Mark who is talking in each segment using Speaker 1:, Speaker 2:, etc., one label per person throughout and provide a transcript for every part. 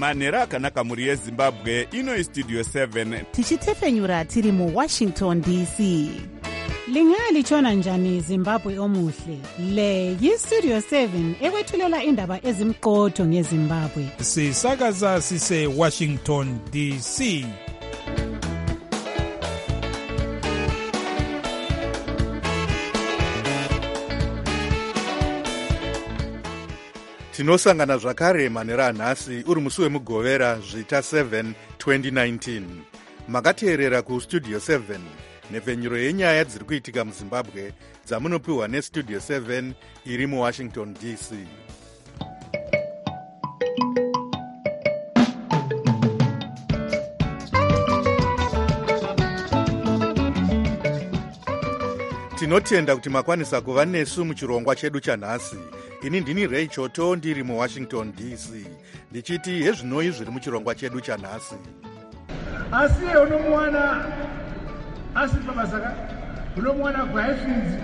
Speaker 1: manhero akanaka mhuri yezimbabwe. Ino istudio 7
Speaker 2: tichitefenyura tiri muwashington dc. Lingalitshona njani Zimbabwe omuhle? Le yistudio 7 ekwethulela indaba ezimqotho ngeZimbabwe.
Speaker 3: Sisakaza sise Washington DC.
Speaker 4: Tinosangana zvakare manhero anhasi uri musi wemugovera zvita 7 2019. Makateerera kustudio 7 nepfenyuro yenyaya dziri kuitika muZimbabwe dzamunopiwa nestudio 7 iri muWashington DC. Tinotenda kuti makwanisa kuva nesu muchirongwa chedu chanhasi. Ini ndini Ray Choto ndiri muWashington DC. Ndichiti hezvinoi zviri muchirongwa chedu chanhasi.
Speaker 5: Asi unomwana asipa basaka unomwana kwa Highfields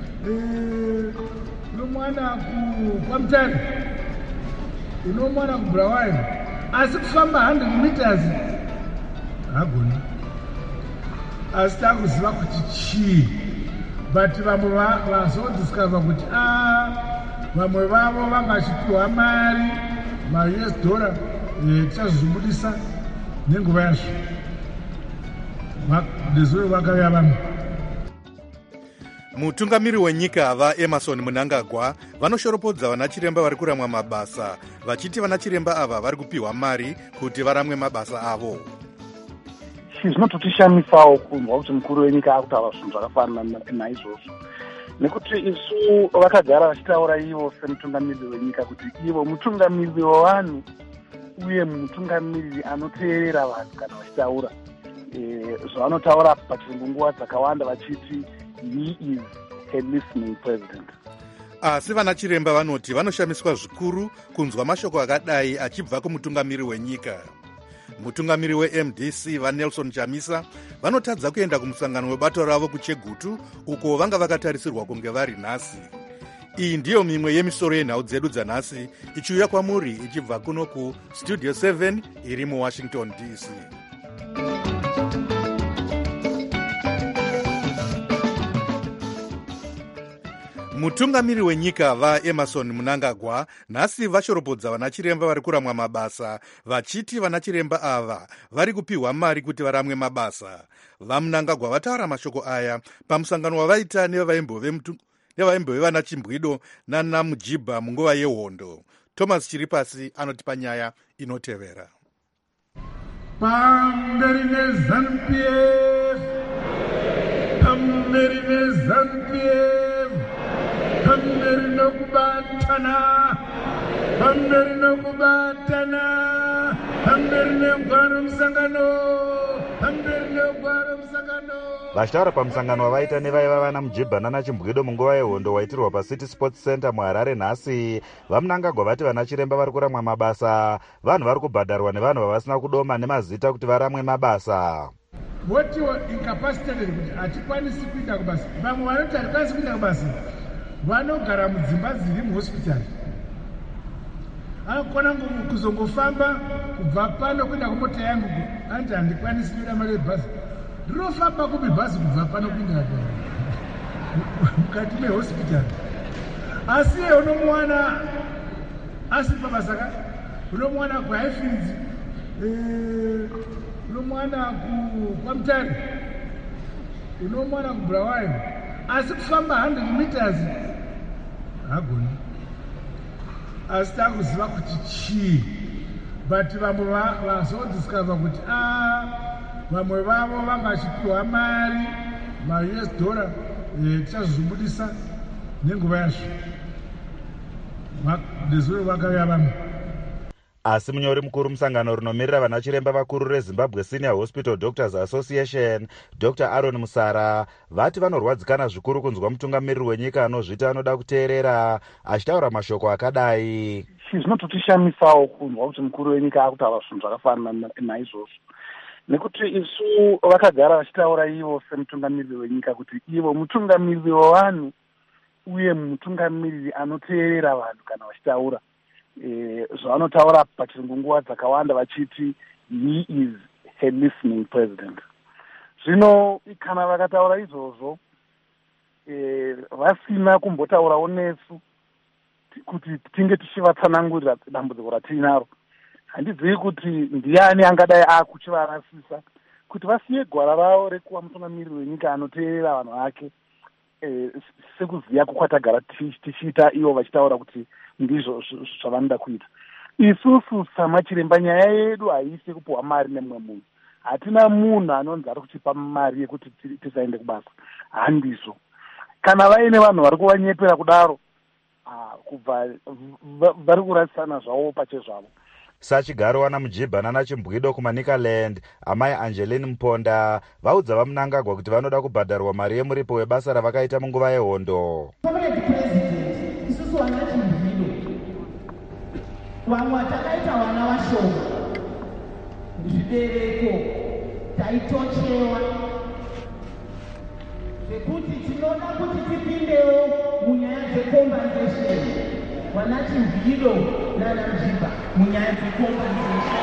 Speaker 5: unomwana kwa Mtari unomwana ku Bulawayo asi kufamba 100 meters hagoni asitakuziva kuti chii but vamwe vazodiscover kuti vamwe vavo vangachipiwa mari ma-US dollar tichazozvibudisa nenguva yazvo ndezvo vakauya vamwe.
Speaker 4: Mutungamiri wenyika vaEmerson Mnangagwa vanoshoropodza vanachiremba vari kuramwa mabasa vachiti vanachiremba ava vari kupiwa mari kuti varamwe mabasa avo.
Speaker 6: Zvinototishamisa kunzwa kuti mukuru wenyika akutaura zvinhu zvakafanana naizvozvo, nekuti isu vakagara vachitaura ivo semutungamiriri wenyika kuti ivo mutungamiriri wevanhu uye mutungamiriri anoteerera vanhu kana vachitaura. Zvavanotaura pachirungu nguva dzakawanda vachiti he is a listening president.
Speaker 4: Asi vanachiremba vanoti vanoshamiswa zvikuru kunzwa mashoko akadai achibva kumutungamiri wenyika. Mutungamiri weMDC vaNelson Chamisa vanotadza kuenda kumusangano webato ravo kuChegutu uko vanga vakatarisirwa kunge vari nhasi. Iyi ndiyo mimwe yemisoro yenhau dzedu dzanhasi ichiuya kwamuri ichibva kuno kustudio 7 iri muWashington DC. Mutungamiri wenyika vaEmerson Mnangagwa nhasi vashoropodza vanachiremba vari kuramwa mabasa vachiti vanachiremba ava vari kupiwa mari kuti varamwe mabasa. VaMnangagwa vataura mashoko aya pamusangano wavaita nevaimbove vana Chimbwido nana Mujibha munguva yehondo. Thomas Chiripasi anotipa nyaya inotevera.
Speaker 5: Pamberi neZANU-PF, pamberi neZANU-PF, pamberi nokubatana, pamberi nokubatana, pamberi negwaro musangano, pamberi negwaro musangano.
Speaker 7: Vachitaura pamusangano wavaita nevaiva vana Mujibha nana Chimbwido munguva yehondo waitirwa paCity Sports Center muHarare nhasi, vaMnangagwa vati vanachiremba vari kuramwa mabasa vanhu vari kubhadharwa nevanhu vavasina kudoma nemazita kuti varamwe mabasa.
Speaker 5: What you are incapacitated kuti hatikwanisi kuenda kubasa. Vamwe vanoti hatikwanisi kuenda kubasa vanogara mudzimba dziri muhospitari. Anokona kuzongofamba kubva pano kuenda kumota yangu anti handikwanisi kuenda mari yebhazi. Ndinofamba kubibhazi kubva pano kuenda mukati mehospitari. Asi unomwana asipa basaka unomwana kwa Highfields unomwana kwa Mtari unomwana ku Bulawayo asi kufamba 100 meters hagoni asitakuziva kuti chii but vamwe vazodiscover kuti vamwe vavo vangachipiwa mari ma-US dollar tichazozvibudisa nenguva yazvo ndezvo vakauya vamwe.
Speaker 7: Asi munyori mukuru musangano runomirira vanachiremba vakuru reZimbabwe Senior Hospital Doctors Association Dr. Aaron Musara vati vanorwadzikana zvikuru kunzwa mutungamiriri wenyika anozvita anoda kuteerera achitaura mashoko akadai.
Speaker 6: Zvinototishamisa kunzwa kuti mukuru wenyika akutaura zvinhu zvakafanana naizvozvo, nekuti isu vakagara vachitaura ivo semutungamiriri wenyika kuti ivo mutungamiriri wevanhu uye mutungamiriri anoteerera vanhu kana vachitaura. zvavanotaura pachirungu nguva dzakawanda vachiti he is a listening president. Zvino kana vakataura izvozvo vasina kumbotaurawo nesu kuti tinge tichivatsanangurira dambudziko ratinaro, handizivi kuti ndiani angadai akuchivarasisa kuti vasiye gwara ravo rekuva mutungamiriri wenyika anoteerera vanhu vake, sekuziya kukwatagara tichiita ivo vachitaura kuti ndizvo zvavanoda kuita. Isusu samachiremba nyaya yedu haisi kupiwa mari nemumwe munhu. Hatina munhu anonzi ari kutipa mari yekuti tisaende kubasa, handizvo. Kana vaine vanhu vari kuvanyepera kudaro, kubva vari kurasisana zvavo pachezvavo.
Speaker 7: Sachigaro wana Mujibha nana Chimbwido kumaNikaland, amai Angeline Mponda vaudza vaMnangagwa kuti vanoda kubhadharwa mari yemuripo webasa ravakaita munguva yehondo.
Speaker 8: Isusu wana Chimbwido vamwe takaita vana vashoma, zvibereko taitochewa zvekuti tinoda kuti tipindewo munyaya dzecompensation. Wana Chimbwido nana Mujibha munyaya dzecompensation.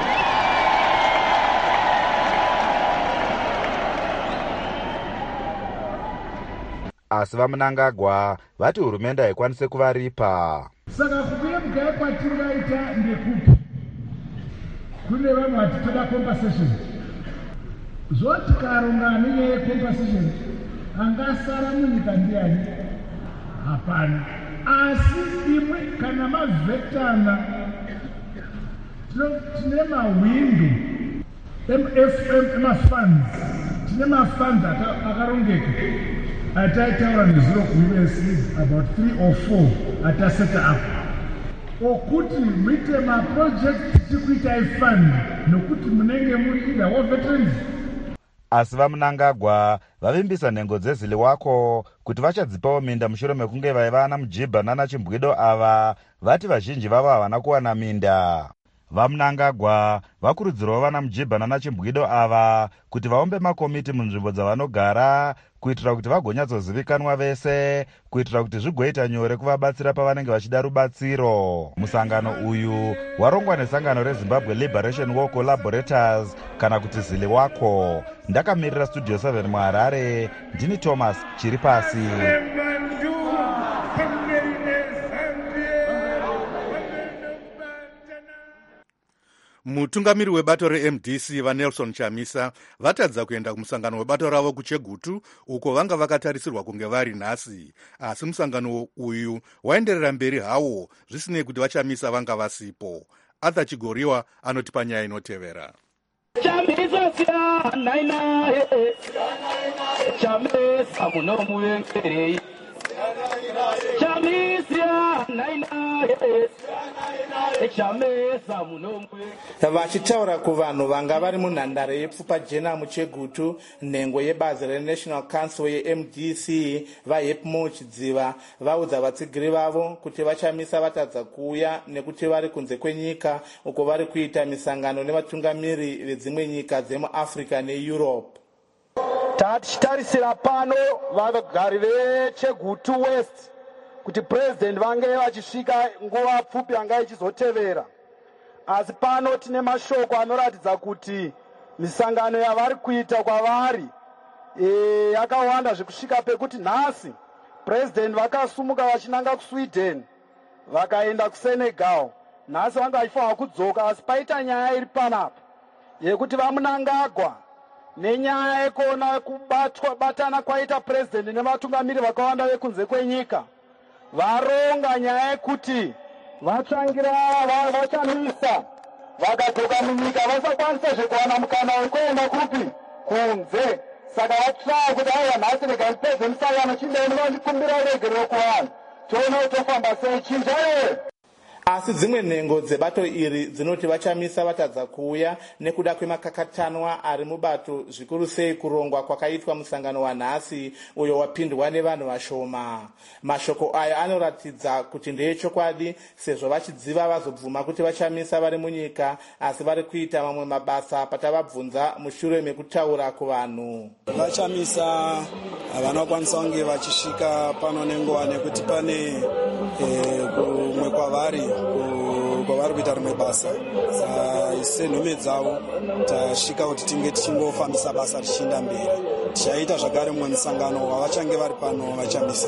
Speaker 7: Asi vaMnangagwa vati hurumende haikwanise kuvaripa.
Speaker 5: Saka kuyemuka yekwatinoita ndekupi? Kune vamwe vati toda compensation. Zvoti karonga nenyaya yecompensation angasara munyika ndiani? Hapana. Asi imwe kana mavhetana tine mahwindo emafunds, tine mafunds akarongeka ataitaura nezuro kuUS about 3 or 4 ataseta up okuti muite maproject tichikuitai fund nokuti munenge muri ida veterans.
Speaker 7: Asi vaMnangagwa vavimbisa nhengo dzezili wako kuti vachadzipawo minda mushure mekunge vaiva ana Mujibha nana Chimbwido ava vati vazhinji vavo havana kuwana minda. VaMnangagwa vakurudzirawo vana Mujibha nana Chimbwido ava kuti vaombe makomiti munzvimbo dzavanogara kuitira kuti vagonyatsozivikanwa vese, kuitira kuti zvigoita nyore kuvabatsira pavanenge vachida rubatsiro. Musangano uyu warongwa nesangano reZimbabwe Liberation War Collaborators kana kuti zili wako. Ndakamirira Studio 7 muHarare, ndini Thomas Chiripasi.
Speaker 4: Mutungamiri webato reMDC vaNelson Chamisa vatadza kuenda kumusangano webato ravo kuChegutu uko vanga vakatarisirwa kunge vari nhasi, asi musangano uyu waenderera mberi hawo zvisinei kuti vaChamisa vanga vasipo. Arthur Chigoriwa anotipa nyaya inotevera.
Speaker 9: Chamisa sia naina Chamisa munomuyengerei Chamisa naina
Speaker 10: vachitaura kuvanhu vanga vari munhandare yepfupa jena muChegutu, nhengo yebazi reNational Council yeMDC vaHepmo Chidziva vaudza vatsigiri vavo kuti vaChamisa vatadza kuuya nekuti vari kunze kwenyika uko vari kuita misangano nevatungamiri vedzimwe nyika dzemuAfrica neEurope.
Speaker 11: Tichitarisira pano vagari veChegutu West kuti president vange vachisvika nguva pfupi yanga ichizotevera, asi pano tine mashoko anoratidza kuti misangano yavari kuita kwavari yakawanda zvekusvika pekuti nhasi president vakasumuka vachinanga kuSweden vakaenda kuSenegal, nhasi vanga vachifanira kudzoka, asi paita nyaya iri panapa yekuti vaMnangagwa nenyaya yekuona kubatana kwaita president nevatungamiri vakawanda vekunze kwenyika varonga nyaya yekuti vatsvangira vaChamisa vakadzoka munyika vasakwanisa zvekuwana mukana wekuenda kupi kunze. Saka vatsvaka kuti aiwa nhasi rega ndipedze musangano chindeni vandikumbira uregerero kuvanhu tione kuti tofamba sei chinjaye.
Speaker 10: Asi dzimwe nhengo dzebato iri dzinoti vaChamisa vatadza kuuya nekuda kwemakakatanwa ari mubato, zvikuru sei kurongwa kwakaitwa musangano wanhasi uyo wapindwa nevanhu vashoma. Mashoko aya anoratidza kuti ndeyechokwadi sezvo vachidziva vazobvuma kuti vaChamisa vari munyika asi vari kuita mamwe mabasa patavabvunza mushure mekutaura kuvanhu.
Speaker 12: vaChamisa havana kukwanisa kunge vachisvika pano nenguva nekuti pane
Speaker 11: kumwe kwavari kuita rimwe basa. Senhume dzavo tasvika kuti tinge tichingofambisa basa tichienda mberi. Tichaita zvakare mumwe musangano wavachange vari pano vachamisa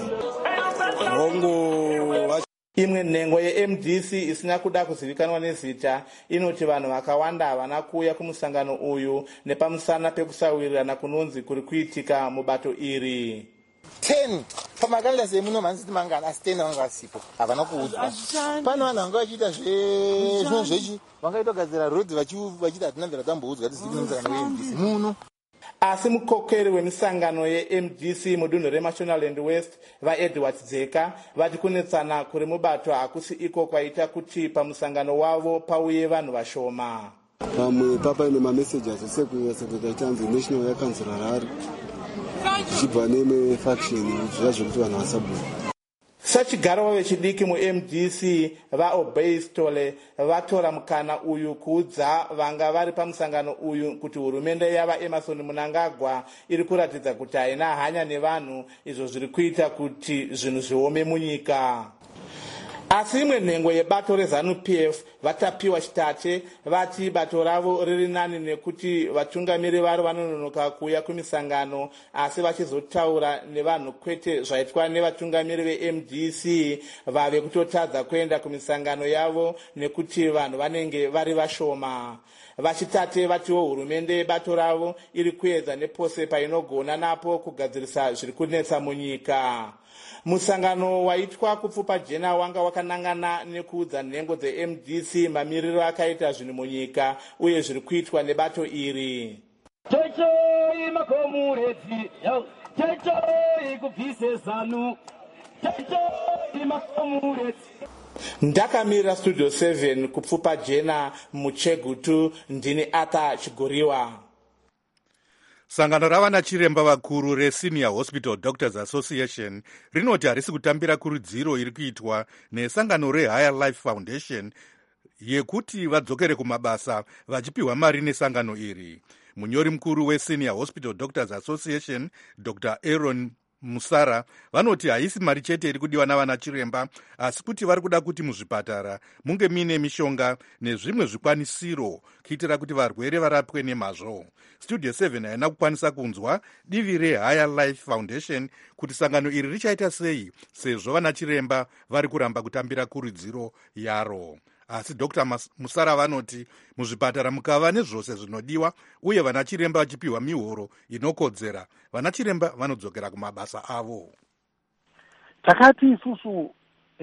Speaker 11: hongu.
Speaker 10: Imwe nhengo yeMDC isina kuda kuzivikanwa nezita inoti vanhu vakawanda havana kuuya kumusangano uyu nepamusana pekusawirirana kunonzi kuri kuitika mubato iri.
Speaker 12: 10 pamakalendasi emuno manziti mangana asi 10 vanga vasipo havana kuudzwa. Pano vanhu vanga vachiita zvinhu zvechi vangaitogadzira rodzi vachiti hatina mvera tamboudzwa tizivi nemusangano weMDC muno.
Speaker 10: Asi mukokeri wemisangano yeMDC mudunhu reMashonaland West vaEdward Dzeka vati kunetsana kuri mubato hakusi iko kwaita kuti pamusangano wavo pauye vanhu vashoma.
Speaker 13: Pamwe papaine mamesejas esekretary tanzi national yakanzura rari zvichibva nemwe faction zviya zvekuti vanhu vasabuda.
Speaker 10: Sachigaro vechidiki muMDC vaObey Stole vatora mukana uyu kuudza vanga vari pamusangano uyu kuti hurumende yava Emerson Mnangagwa iri kuratidza kuti haina hanya nevanhu, izvo zviri kuita kuti zvinhu zviome munyika. Asi imwe nhengo yebato reZANU-PF vatapiwa chitate vati bato ravo riri nani nekuti vatungamiri vari vanononoka kuuya kumisangano, asi vachizotaura nevanhu kwete zvaitwa nevatungamiri veMDC vave kutotadza kuenda kumisangano yavo nekuti vanhu vanenge vari vashoma. Vachitate vatiwo hurumende yebato ravo iri kuedza nepose painogona napo kugadzirisa zviri kunetsa munyika. Musangano waitwa kupfupa jena wanga wakanangana nekuudza nhengo dzeMDC mamiriro akaita zvinhu munyika uye zviri kuitwa nebato iri.
Speaker 9: Choi makomuredzi, choi kubvise ZANU, choi makomuredzi.
Speaker 10: Ndakamirira Studio 7 kupfupa jena muChegutu, ndini Arthur Chigoriwa.
Speaker 4: Sangano ravana chiremba vakuru reSenior Hospital Doctors Association rinoti harisi kutambira kurudziro iri kuitwa nesangano reHigher Life Foundation yekuti vadzokere kumabasa vachipiwa mari nesangano iri. Munyori mukuru weSenior Hospital Doctors Association Dr. Aaron Musara vanoti haisi mari chete iri kudiwa navana chiremba, asi kuti vari kuda kuti muzvipatara munge mine mishonga nezvimwe zvikwanisiro kuitira kuti varwere varapwe nemazvo. Studio 7 haina kukwanisa kunzwa divi reHigher Life Foundation kuti sangano iri richaita sei sezvo vana chiremba vari kuramba kutambira kurudziro yaro. Asi Dr. Musara vanoti muzvipatara mukava nezvose zvinodiwa uye vana chiremba vachipiwa mihoro inokodzera, vana chiremba vanodzokera kumabasa avo.
Speaker 6: Takati isusu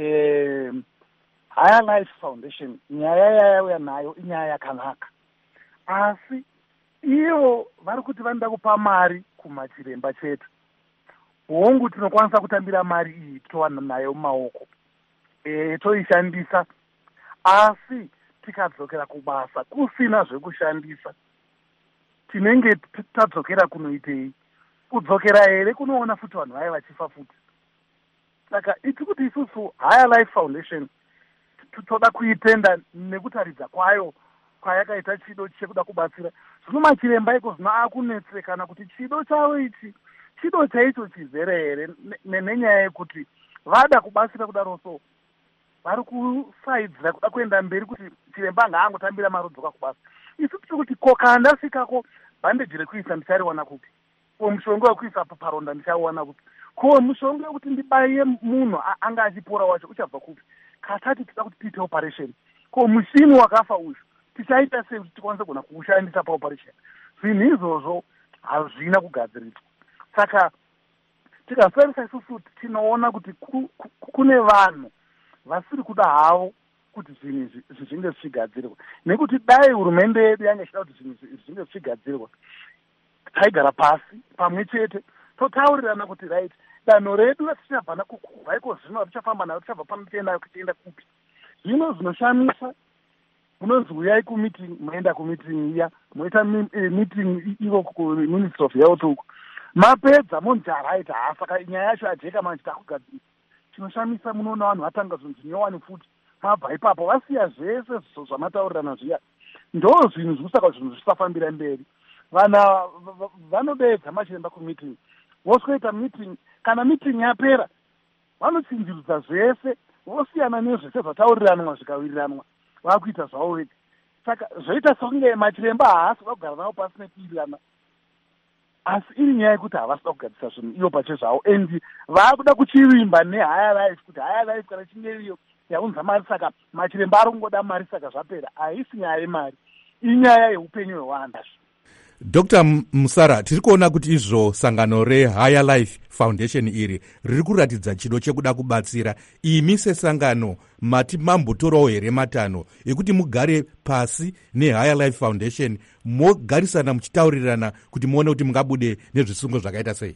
Speaker 6: Higher Life Foundation nyaya yauya nayo inyaya yakanaka, asi ivo vari kuti vanoda kupa mari kumachiremba chete. Hongu tinokwanisa kutambira mari iyi towana nayo mumaoko toishandisa, asi tikadzokera kubasa kusina zvekushandisa tinenge tadzokera kunoitei? Kudzokera here kunoona futi vanhu vaya vachifa futi. Saka iti kuti isusu Higher Life Foundation toda kuitenda nekutaridza kwayo kwayakaita chido chekuda kubatsira. Zvino machiremba iko zvino akunetsekana kuti chido chavo ichi chido chaicho chizere here nenyaya yekuti vada kubatsira kudaro so vari kusaidzira kuda kuenda mberi kuti chiremba ngaangotambira mari dzoka kubasa. Isu tiri kuti koka ndasikako bhandeji rekuisa ndichariwana kupi, ko mushonga wekuisa paronda ndichauwana kupi, ko mushonga wekuti ndibaye munhu anga achipora wacho uchabva kupi, katati tida kuti tiite operation, ko mushini wakafa uyu tichaita sei kuti tikwanise kugona kuushandisa paoperation. Zvinhu izvozvo hazvina kugadziriswa. Saka tikasarisa isusu tinoona kuti kune vanhu vasiri kuda havo kuti zvinhu zvinge zvichigadzirwa, nekuti dai hurumende yedu yange ichida kuti zvinhu zvinge zvichigadzirwa taigara pasi pamwe chete totaurirana kuti right, danho redu ratichabva kubva iko zvino richafamba nayo tichabva pano tichienda kupi. Zvino zvinoshamisa munonzi uyai kumeeting, moenda kumeeting iya, moita meeting ivo kuMinistry of Health uko, mapedza monzi right, saka nyaya yacho ajeka manje takugadzira. Chinoshamisa munoona vanhu vatanga zvinhu zvinyowani futi mabva ipapo vasiya zvese zvamataurirana zviya, ndo zvinhu zvikusaka zvinhu zvisafambira mberi. Vana vanodedza machiremba kumeeting, vosweta meeting, kana meeting yapera vanochinjirudza zvese, vosiyana nezvese zvatauriranwa zvikawiriranwa, vakuita zvavo vega. Saka zvoita sokunge machiremba haasi kuda kugara navo pasina kuwirirana, asi iri nyaya yekuti havasida kugadzisa zvinhu ivo pache zvavo, and vaakuda kuchivimba nehigher life, kuti higher life kana chinge iyo yaunza mari, saka machiremba ari kungoda mari, saka zvapera. Haisi nyaya yemari, inyaya yeupenyu hwevanhu.
Speaker 4: Dr. Musara, tiri kuona kuti izvo sangano reHigher Life Foundation iri riri kuratidza chido chekuda kubatsira. Imi sesangano mati mambotorawo here matanho ekuti mugare pasi neHigher Life Foundation mogarisana muchitaurirana kuti muone kuti mungabude nezvisungo zvakaita sei?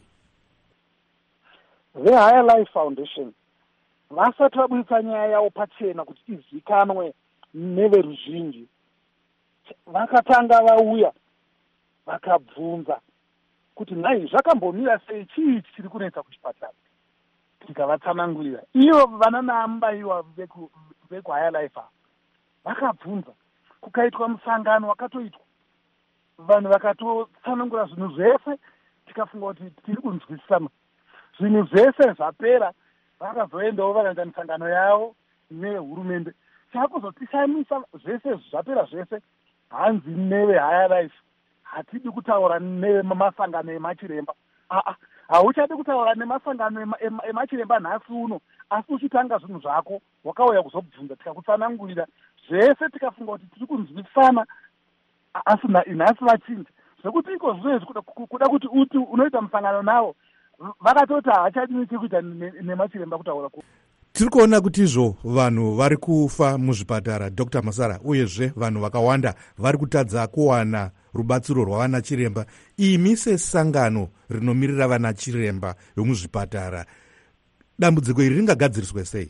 Speaker 6: VeHigher Life Foundation vasati vabudisa nyaya yavo pachena kuti izikanwe neveruzhinji, vakatanga vauya vakabvunza kuti nhai zvakambomira sei, chii chiri kunetsa kuchipatara, tikavatsanangurira. Ivo vana naambaiwa vekuHigher Life vakabvunza, kukaitwa musangano wakatoitwa, vanhu vakatotsanangura zvinhu zvese, tikafunga kuti tiri kunzwisisana, zvinhu zvese zvapera. Vakazoendawo vakaita misangano yavo nehurumende. Chakuzotishamisa zvese zvapera zvese, hanzi neveHigher Life hatidi kutaura nemasangano emachiremba. Hauchadi kutaura nemasangano emachiremba nhasi uno, asi uchitanga zvinhu zvako wakauya kuzobvunza, tikakutsanangurira zvese, tikafunga kuti tiri kunzwisana, asi nhasi vachinja zvekuti iko zvinezvi kuda kuti uti unoita musangano navo, vakatoti hachadini chekuita nemachiremba kutaura ku.
Speaker 4: Tiri kuona kuti izvo vanhu vari kufa muzvipatara, Dr. Musara, uyezve vanhu vakawanda vari kutadza kuwana rubatsiro rwavana chiremba. Imi sesangano rinomirira vana chiremba vemuzvipatara, dambudziko iri ringagadziriswe sei?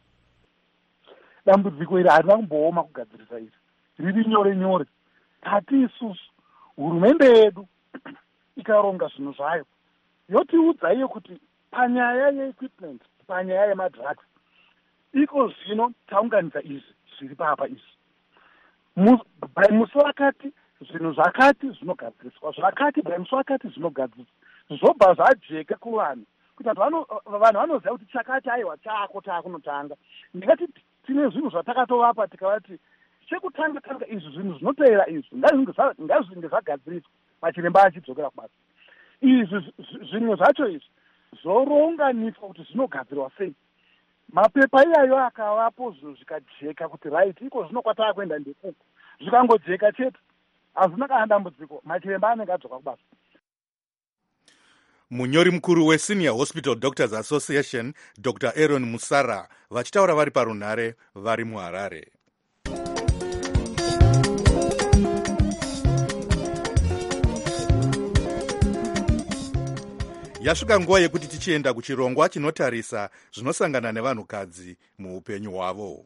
Speaker 6: Dambudziko iri harina kumbooma kugadzirisa iri, riri nyore nyore. Tati isusu hurumende yedu ikaronga zvinhu zvayo, yotiudza iyo kuti panyaya yeequipment, panyaya yemadrugs, iko zvino taunganidza izvi zviri papa izvi. Musi wakati zvinhu zvakati zvinogadziriswa, zvakati musi wakati zvinogadziriswa, zvobva zvajeka kuvanhu kuti vanhu vanoziva kuti chakati aiwa chako taakunotanga. Ndingati tine zvinhu zvatakatovapa tikavati chekutanga tanga izvi zvinhu zvinoteera izvi ngazvinge zvagadziriswa, machiremba achidzokera kubasa. Izvi zvimwe zvacho izvi zvoronganiswa kuti zvinogadzirwa sei. Mapepa iyayo akavapo zvinhu zvikajeka kuti right iko zvino kwatava kuenda ndekuku, zvikangojeka chete hazvina kana dambudziko, machiremba anenge adzoka kubasa.
Speaker 4: Munyori mukuru weSenior Hospital Doctors Association, Dr. Aaron Musara, vachitaura vari parunhare vari muHarare. Yasvika nguva yekuti tichienda kuchirongwa chinotarisa zvinosangana nevanhukadzi muupenyu hwavo.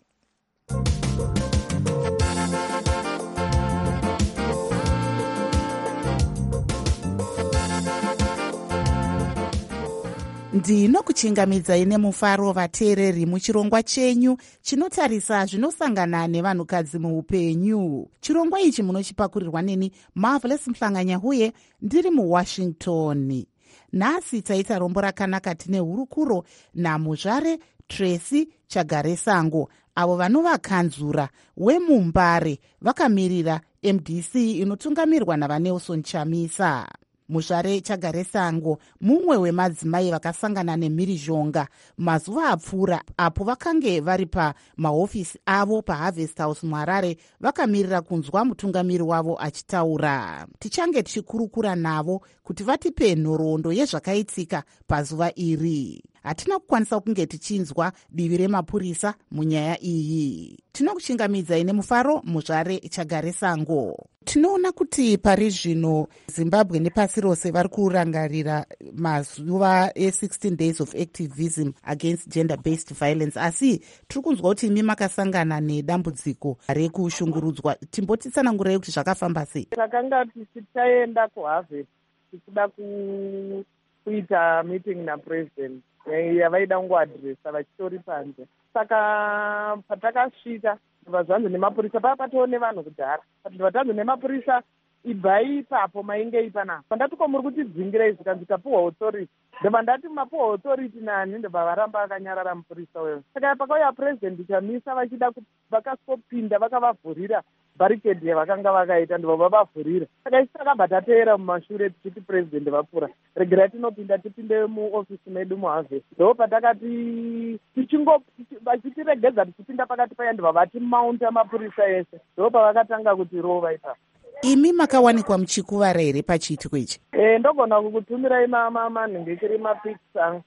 Speaker 14: Ndinokuchingamidzai nemufaro vateereri muchirongwa chenyu chinotarisa zvinosangana nevanhukadzi muupenyu. Chirongwa ichi munochipakurirwa neni Marvelous Mhlanganya huye ndiri muWashington. Nhasi taita rombo rakanaka tine hurukuro namuzvare Tracy Chagaresango, avo vanovakanzura wemuMbare vakamirira MDC inotungamirwa navaNelson Chamisa. Muzvare Chagaresango mumwe wemadzimai vakasangana nemhirizhonga mazuva apfuura apo vakange vari pamahofisi avo paHarvest House muHarare vakamirira kunzwa mutungamiri wavo achitaura. Tichange tichikurukura navo kuti vatipe nhoroondo yezvakaitika pazuva iri. Hatina kukwanisa kunge tichinzwa divi remapurisa munyaya iyi. Tinokuchingamidzai nemufaro muzvare Chagaresango. Tinoona kuti pari zvino Zimbabwe nepasi rose vari kurangarira mazuva e16 days of activism against gender-based violence, asi tiri kunzwa kuti imi makasangana nedambudziko rekushungurudzwa. Timbotitsanangurai kuti zvakafamba sei?
Speaker 15: Takanga tichaenda kuHarvest tichida kuita meeting napresident yavaida kungoadhiresa vachitori panze. Saka patakasvika ndibva zvanzi nemapurisa, paa patoo nevanhu kudhara, ndibva tanzi nemapurisa ibvai ipapo mainge ipanapa. Pandati ko muri kutidzingira izvi kanzi tapuhwa authority, ndobva ndati mapuhwa authority nani, ndobva varamba vakanyarara mupurisa weyo. Saka pakauya president Chamisa vachida vakasopinda vakavavhurira barricade yavakanga vakaita, ndobva vavavhurira. Saka isi takabva tateera mumashure tichiti president vapfuura, regerai tinopinda tipinde muofisi medu muharvest. Ndo patakati vachitiregedza tichipinda pakati paya, ndobva vatimaunta mapurisa ese, ndo pavakatanga kuti rova ipapo.
Speaker 14: Imi makawanikwa muchikuvara here pachiitiko ichi?
Speaker 15: Ndogona kukutumirai manhengekeri mapics angu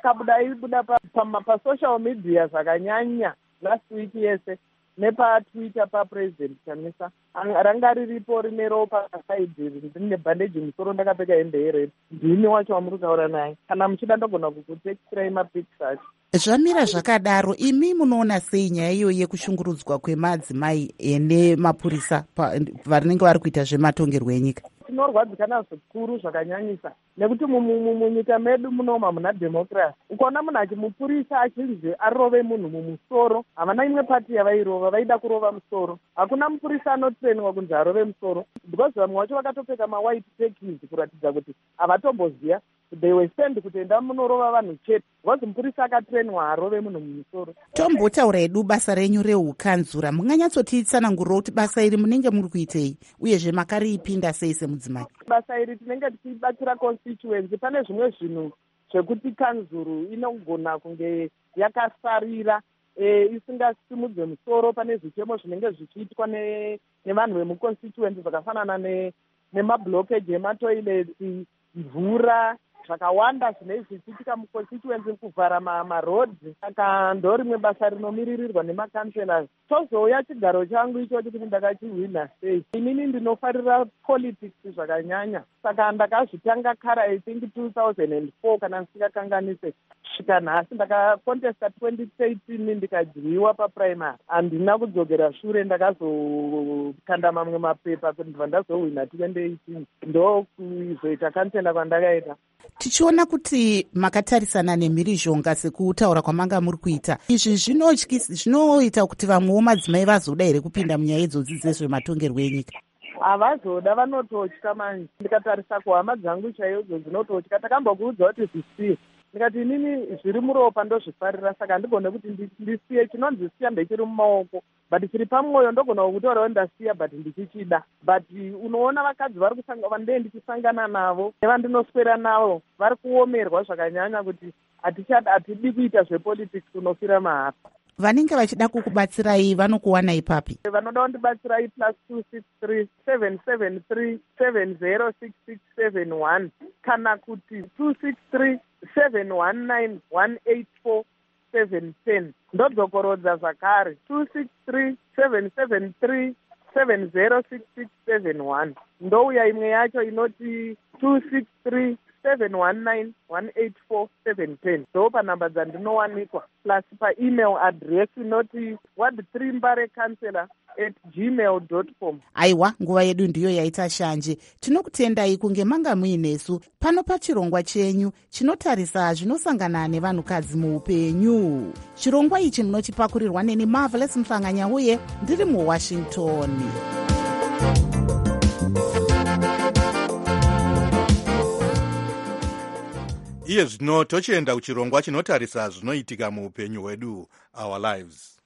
Speaker 15: aibuda pasocial media zvakanyanya last week yese, nepatwitter papresident Chamisa ranga riripo rine ropa pasaidhi rine bhandeji musoro, ndakapfeka hembe yered. Ndini wacho wamuri kutaura naye, kana muchida ndogona kukutekirai mapics acho.
Speaker 14: Zvamira zvakadaro, imi munoona sei nyaya iyo yekushungurudzwa kwemadzimai nemapurisa vanenge vari kuita zvematongerwo enyika?
Speaker 15: Tinorwadzikana zvikuru zvakanyanyisa, nekuti munyika medu munoma muna democracy. Ukaona munhu achimupurisa achinzi arove munhu mumusoro, havana imwe pati yavairova, vaida kurova musoro. Hakuna mupurisa anotrenwa kunzi arove musoro, because vamwe vacho vakatopfeka mawhite tekis kuratidza kuti havatomboziya. They were sent kutoenda munorova vanhu chete, because mupurisa akatrenwa arove munhu mumusoro.
Speaker 14: Tombotaura edu basa renyu reukanzura, munganyatsotitsanangurira kuti basa iri munenge muri kuitei, uyezve makariipinda sei semudzimai?
Speaker 15: Basa iri tinenge tichibatsira constituency. Pane zvimwe zvinhu zvekuti kanzuru inogona kunge yakasarira isingasimudze musoro. Pane zvichemo zvinenge zvichiitwa nevanhu vemuconstituency zvakafanana nemablockage ematoileti, mvura, zvakawanda zvinenge zvichiitika muconstituency, kuvhara maroads. Saka ndo rimwe basa rinomiririrwa nemakanselas. Tozouya chigaro changu ichocho kuti ndakachihwina sei. Inini ndinofarira politics zvakanyanya, saka ndakazvitanga kara I think 2004 kana ndisingakanganise. Svika nhasi ndakakontesta 2013 ndikadyiwa paprimary. Handina kudzokera shure, ndakazokanda mamwe mapepa kuti ndibva ndazohwina 2018. Ndo kuzoita kansela kwandakaita.
Speaker 14: Tichiona kuti makatarisana nemhirizhonga sekutaura kwamanga muri kuita, izvi zvinoita kuti vamwewo madzimai vazoda here kupinda munyaya idzodzi dzezvematongerwo enyika?
Speaker 15: Havazoda, vanototya manje. Ndikatarisa kuhama dzangu chaidzo dzinototya. Takambokuudza kuti zvisiye, ndikati inini zviri muropa ndozvifarira, saka handigone kuti ndisiye. Chinonzisiya ndechiri mumaoko, but chiri pamwoyo ndogona kutaurawo ndasiya, but ndichichida. But unoona vakadzi vandee ndichisangana navo nevandinoswera navo vari kuomerwa zvakanyanya kuti hatidi kuita zvepolitics, unofira mahara.
Speaker 14: Vanenge vachida kukubatsirai vanokuwanai papi?
Speaker 15: Vanoda kundibatsirai +263 773 706671 kana kuti 263 719 184 710. Ndodzokorodza zvakare 263 773 706671. Ndouya imwe yacho inoti 263 719 184 710. Ndo panhamba dzandinowanikwa, plus paemail address inoti ward3mbarecounselor@gmail.com.
Speaker 14: Aiwa, nguva yedu ndiyo yaita shanje. Tinokutendai kunge manga muinesu pano pachirongwa chenyu chinotarisa zvinosangana nevanhukadzi muupenyu. Chirongwa ichi munochipakurirwa neni Marvelous Mhlanganya, uye ndiri muWashington.
Speaker 4: Iye zvino tochienda kuchirongwa chinotarisa zvinoitika muupenyu hwedu, our lives.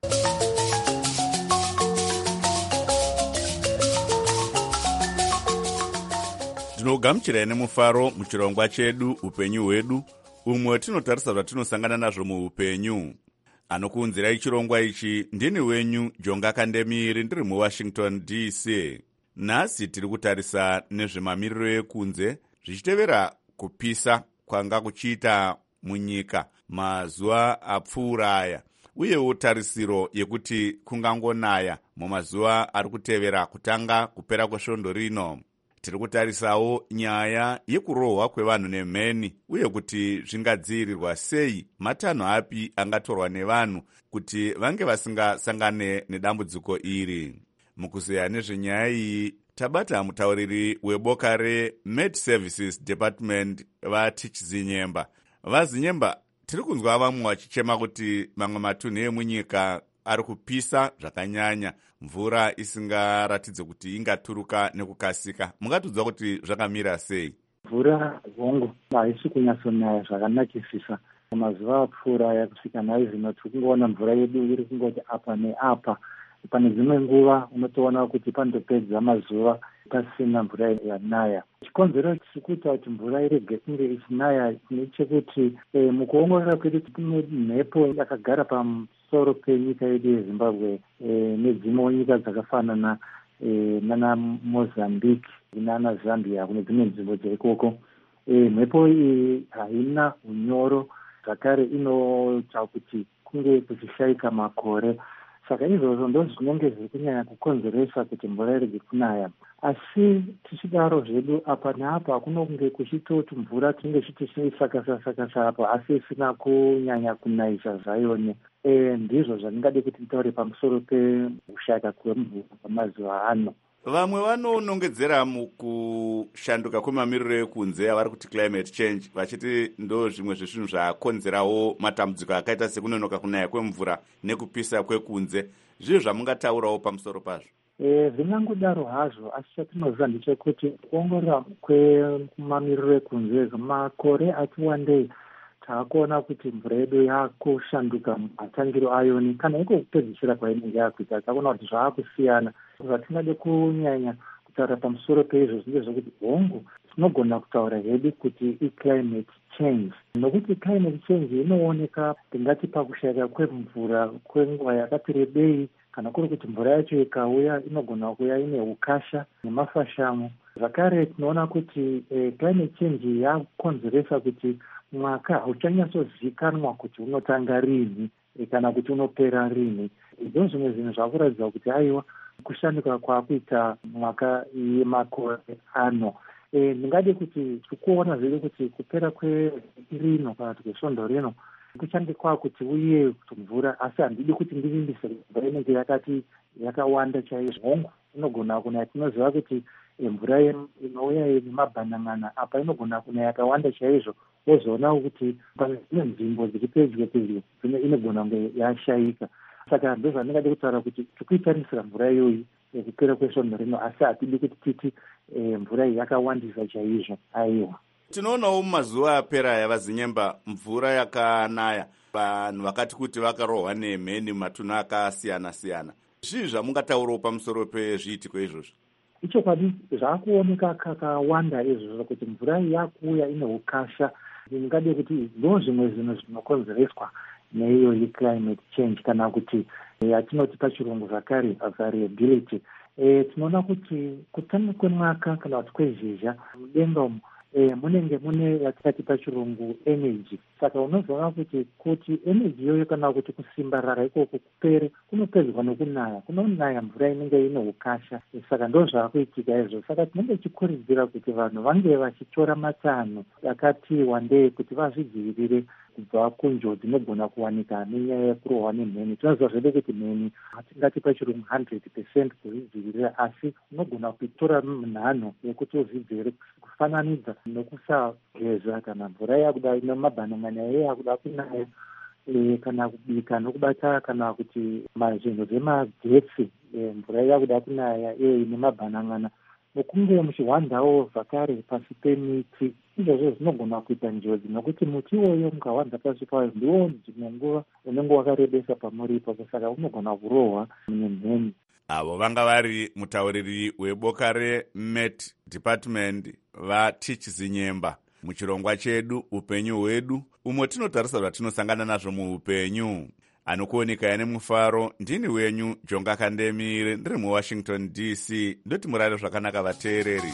Speaker 1: Tinogamuchirai nemufaro muchirongwa chedu upenyu hwedu, umwe tinotarisa zvatinosangana nazvo muupenyu. Anokuunzirai chirongwa ichi ndini wenyu Jonga Kandemiri, ndiri muWashington DC. Nhasi tiri kutarisa nezvemamiriro ekunze zvichitevera kupisa kwanga kuchiita munyika mazuva apfuura aya, uyewo tarisiro yekuti kungangonaya mumazuva ari kutevera kutanga kupera kwesvondo rino. Tiri kutarisawo nyaya yekurohwa kwevanhu nemheni, uye kuti zvingadzivirirwa sei, matanho api angatorwa nevanhu kuti vange vasingasangane nedambudziko iri. Mukuzeya nezvenyaya iyi tabata mutauriri weboka reMed Services Department vaTichizinyemba. Vazinyemba, tiri kunzwa vamwe vachichema kuti mamwe matunhu emunyika ari kupisa zvakanyanya, mvura isingaratidze kuti ingaturuka nekukasika. Mungatudza kuti zvakamira sei?
Speaker 16: Mvura hongu haisi kunyatsonaya zvakanakisisa. Mazuva apfuura yakusvika nhai zvino tiri kungoona mvura yedu iri kungoti apa neapa. Pane dzimwe nguva unotoona kuti panotopedza mazuva pasina mvura yanaya. Chikonzero chikuita kuti mvura irege kunge ichinaya nechekuti mukuongorora kwedu kune mhepo yakagara pamusoro penyika yedu yeZimbabwe nedzimwewo nyika dzakafanana nana Mozambique nana Zambia kune dzimwe nzvimbo dzeikoko. Mhepo iyi haina unyoro, zvakare inoita kuti kunge kuchishaika makore. Saka izvozvo ndozvinenge zviri kunyanya kukonzeresa kuti mvura irege kunaya. Asi tichidaro zvedu apa neapa kunonge kuchitoti mvura tinenge chitichiisakasa apa asi isina kunyanya kunayisa zvayone. Ndizvo zvandingade kuti nditaure pamusoro pekushayika kwemvura pamazuva ano.
Speaker 1: Vamwe vanonongedzera mukushanduka kwemamiriro ekunze avari kuti climate change, vachiti ndo zvimwe zvezvinhu zvakonzerawo matambudziko akaita sekunonoka kunaya kwemvura nekupisa kwekunze. Zvizvo zvamungataurawo pamusoro pazvo?
Speaker 16: Zvingangodaro hazvo, asi chatinoziva ndechekuti kuongorora kwemamiriro ekunze makore ati wandei taakuona kuti mvura yedu yakushanduka matangiro ayoni kana iko kupedzisira kwainenge yakuita. Taakuona kuti zvaakusiyana. Zvatingade kunyanya kutaura pamusoro peizvo ndezvekuti hongu tinogona kutaura hedu kuti i-climate change. Nokuti climate change inooneka tingati pakushayika kwemvura kwenguva yakati rebei, kana kuri kuti mvura yacho ikauya inogona kuuya ine ukasha nemafashamo. Zvakare tinoona kuti climate change yakukonzeresa kuti mwaka hauchanyatsozikanwa kuti unotanga rini kana kuti unopera rini. Izvo zvimwe zvinhu zvakuratidza kuti aiwa kushanduka kwakuita mwaka yemakore ano. Ndingade kuti tikuona zvedu kuti kupera kwerino kana kuti kwesvondo rino kuchange kwakuti uye kuti mvura, asi handidi kuti ndivimbise mvura inenge yakati yakawanda chaizvo. Hongu inogona kunaya. Tinoziva kuti mvura inouya nemabhanan'ana apa inogona kunaya yakawanda chaizvo, wozoonawo kuti pane dzimwe nzvimbo dziri pedyo inogona kunge yashayika. Saka ndozvandingade kutaura kuti tikuitarisira mvura iyoyi kupera kwesvondo rino, asi hatidi kuti titi mvura iyi yakawandisa chaizvo. Aiwa,
Speaker 1: tinoonawo mumazuva apera yavazinyemba mvura yakanaya, vanhu vakati kuti vakarohwa nemheni mumatunhu akasiyana-siyana. Zvii zvamungataurawo pamusoro pezviitiko izvozvo?
Speaker 16: Ichokwadi zvaakuoneka kakawanda izvozvo kuti mvura yakuuya ine ukasha. Ndingade kuti ndo zvimwe zvinhu zvinokonzereswa neiyo ye-climate change kana kuti yatinoti pachirungu zvakare variability. Tinoona kuti kutanga kwemwaka kana kuti kwezhizha mudenga umo munenge mune yatinoti pachirungu energy. Saka unozoona kuti energy iyoyo kana kuti kusimbarara ikoko kupere kunopedzwa nokunaya, kunonaya mvura inenge ine ukasha. Saka ndo zvaakuitika izvo. Saka tinenge tichikurudzira kuti vanhu vange vachitora matanho akati wandei kuti vazvidzivirire kubva kunjodzi dzinogona kuwanika nenyaya yekurohwa nemheni. Tinoziva zvedu kuti mheni hatingati pachirungu 100% kuzvidzivirira, asi unogona kutora nhano yekuti uzvidzivirire, kufananidza nokusageza kana mvura yakuda nemabhanan'ana yakuda kunaya, kana kubika nokubata kana kuti zvinhu zvemagetsi mvura yakuda kunaya nemabhanan'ana, nokunge muchihwanzawo zvakare pasi pemiti. Izvozvo zvinogona kuita njodzi nokuti muti iwoyo mukahwanza pasi pawo ndiwo dzimwe nguva unenge wakarebesa pamuripo, saka unogona kurohwa nemheni.
Speaker 1: Avo vanga vari mutauriri weboka reMet Department vaTich Zinyemba muchirongwa chedu upenyu hwedu, umwe tinotarisa zvatinosangana nazvo muupenyu. Anokuoneka nemufaro ndini wenyu Jonga Kandemire, ndiri muWashington DC. Ndoti murare zvakanaka vateereri.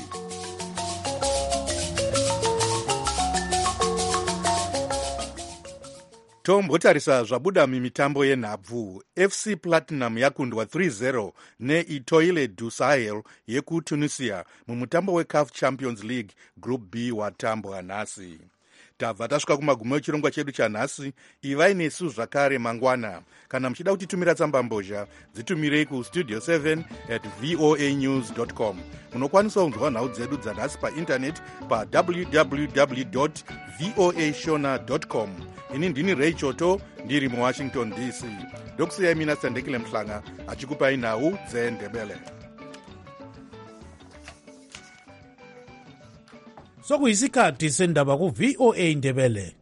Speaker 4: Tombotarisa zvabuda mumitambo yenhabvu. FC Platinum yakundwa 3-0 neItoile du Sahel yekuTunisia mumutambo weCAF Champions League Group B watambwa nhasi. tabva tasvika kumagumo echirongwa chedu chanhasi. Ivai nesu zvakare mangwana. Kana muchida kutitumira tsamba mbozha, dzitumirei kustudio 7@voanews.com. Munokwanisa kunzwa nhau dzedu dzanhasi paintaneti pa www.voashona.com. Ini ndini Ray Choto, ndiri muWashington DC. Ndokusiyai mina Sandekile Mhlanga achikupai nhau dzeNdebele.
Speaker 3: Sokuyisikhathi sendaba ku VOA Ndebele.